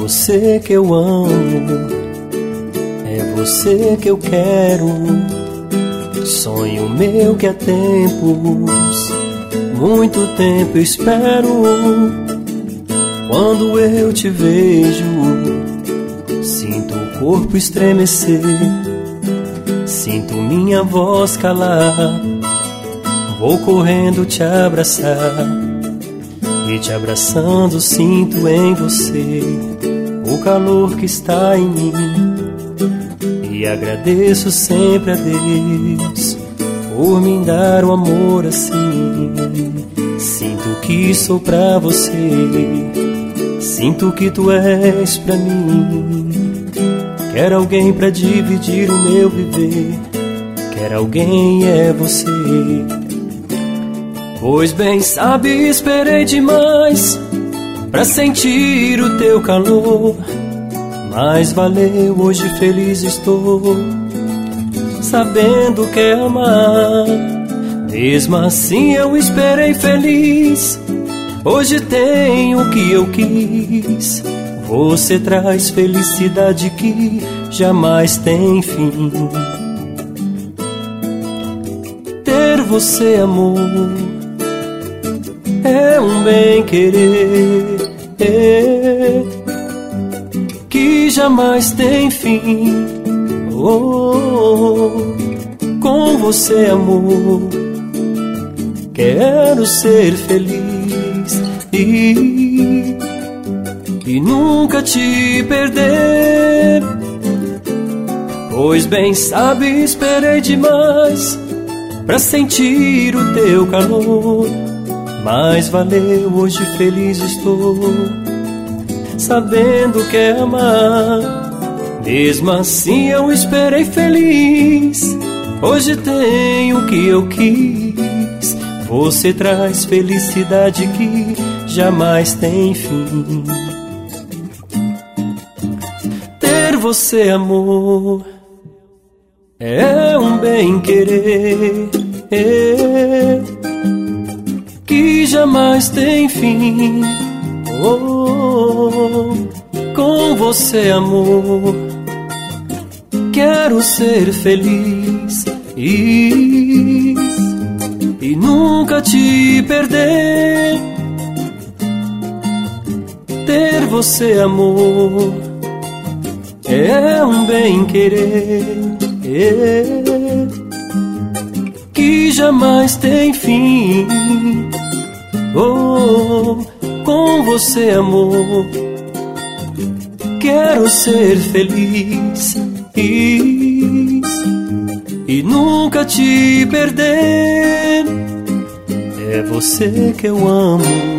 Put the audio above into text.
você que eu amo, é você que eu quero. Sonho meu que há tempos, muito tempo espero. Quando eu te vejo, sinto o corpo estremecer, sinto minha voz calar. Vou correndo te abraçar, e te abraçando sinto em você o calor que está em mim. E agradeço sempre a Deus por me dar um amor assim. Sinto que sou pra você, sinto que tu és pra mim. Quero alguém pra dividir o meu viver, quero alguém, é você. Pois bem sabe, esperei demais pra sentir o teu calor, mas valeu, hoje feliz estou, sabendo que é amar. Mesmo assim eu esperei feliz, hoje tenho o que eu quis. Você traz felicidade que jamais tem fim. Ter você, amor, é um bem-querer que jamais tem fim. Oh, com você, amor, quero ser feliz e nunca te perder. Pois bem sabe, esperei demais pra sentir o teu calor, mas valeu, hoje feliz estou, sabendo que é amar. Mesmo assim eu esperei feliz, hoje tenho o que eu quis. Você traz felicidade que jamais tem fim. Ter você, amor, é um bem-querer que jamais tem fim. Oh, com você, amor, quero ser feliz e nunca te perder. Ter você, amor, é um bem-querer que jamais tem fim. Oh, com você, amor, quero ser feliz e nunca te perder. É você que eu amo,